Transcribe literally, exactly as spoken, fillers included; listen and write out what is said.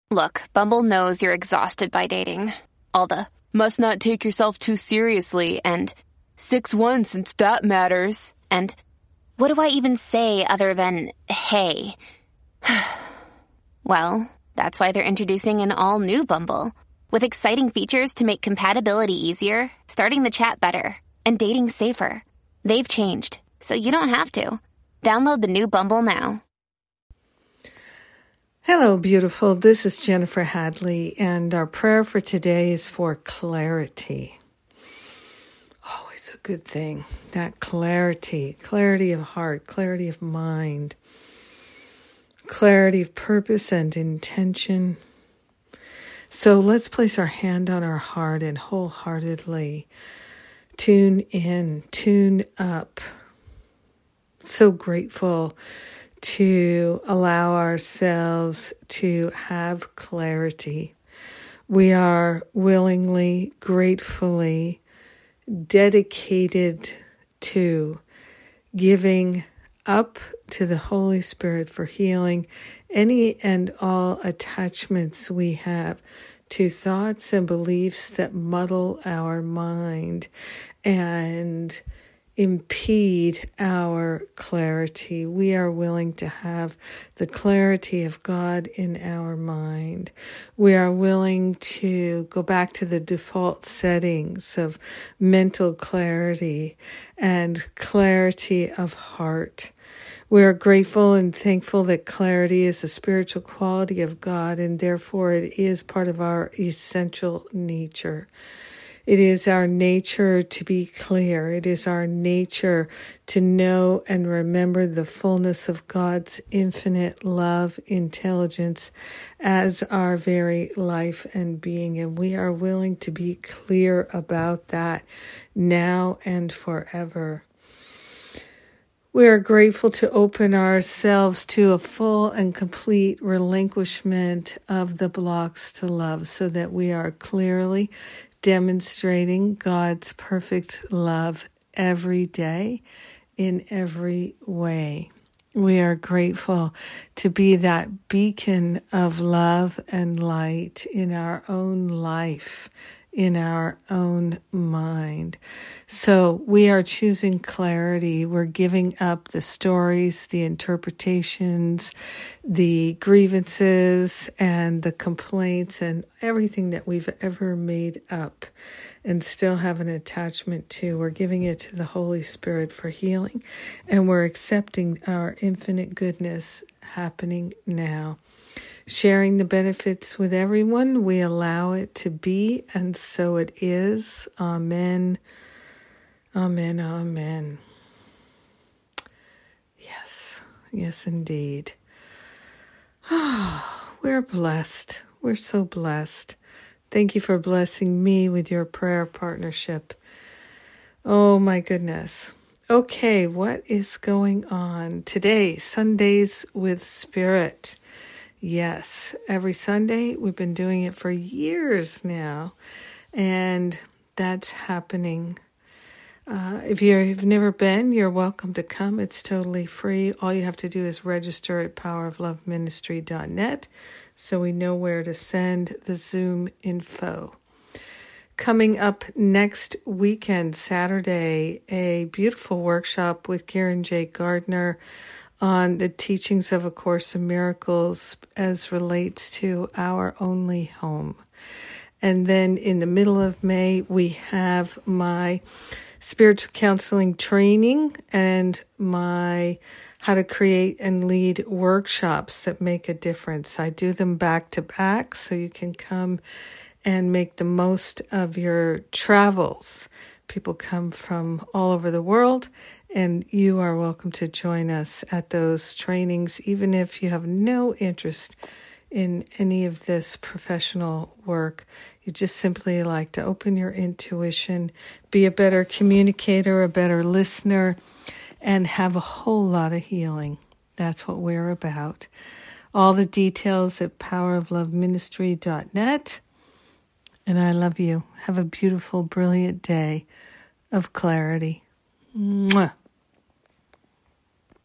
Look, Bumble knows you're exhausted by dating. All the, must not take yourself too seriously, and six one since that matters, and what do I even say other than, hey? Well, that's why they're introducing an all-new Bumble, with exciting features to make compatibility easier, starting the chat better, and dating safer. They've changed, so you don't have to. Download the new Bumble now. Hello, beautiful. This is Jennifer Hadley, and our prayer for today is for clarity. Always a good thing. That clarity, clarity of heart, clarity of mind, clarity of purpose and intention. So let's place our hand on our heart and wholeheartedly tune in, tune up. So grateful to allow ourselves to have clarity. We are willingly, gratefully dedicated to giving up to the Holy Spirit for healing any and all attachments we have to thoughts and beliefs that muddle our mind and impede our clarity. We are willing to have the clarity of God in our mind. We are willing to go back to the default settings of mental clarity and clarity of heart. We are grateful and thankful that clarity is a spiritual quality of God, and therefore it is part of our essential nature. It is our nature to be clear. It is our nature to know and remember the fullness of God's infinite love, intelligence as our very life and being. And we are willing to be clear about that now and forever. We are grateful to open ourselves to a full and complete relinquishment of the blocks to love so that we are clearly demonstrating God's perfect love every day in every way. We are grateful to be that beacon of love and light in our own life, in our own mind. So we are choosing clarity. We're giving up the stories, the interpretations, the grievances, and the complaints, and everything that we've ever made up and still have an attachment to. We're giving it to the Holy Spirit for healing, and we're accepting our infinite goodness happening now. Sharing the benefits with everyone, we allow it to be, and so it is. Amen. Amen. Amen. Yes. Yes, indeed. Oh, we're blessed. We're so blessed. Thank you for blessing me with your prayer partnership. Oh, my goodness. Okay, what is going on today? Sundays with Spirit. Yes, every Sunday. We've been doing it for years now, and that's happening. Uh, if you've never been, you're welcome to come. It's totally free. All you have to do is register at power of love ministry dot net so we know where to send the Zoom info. Coming up next weekend, Saturday, a beautiful workshop with Karen J. Gardner on the teachings of A Course in Miracles as relates to our only home. And then in the middle of May, we have my spiritual counseling training and my how to create and lead workshops that make a difference. I do them back to back so you can come and make the most of your travels. People come from all over the world, and you are welcome to join us at those trainings, even if you have no interest in any of this professional work. You just simply like to open your intuition, be a better communicator, a better listener, and have a whole lot of healing. That's what we're about. All the details at power of love ministry dot net. And I love you. Have a beautiful, brilliant day of clarity. Mwah.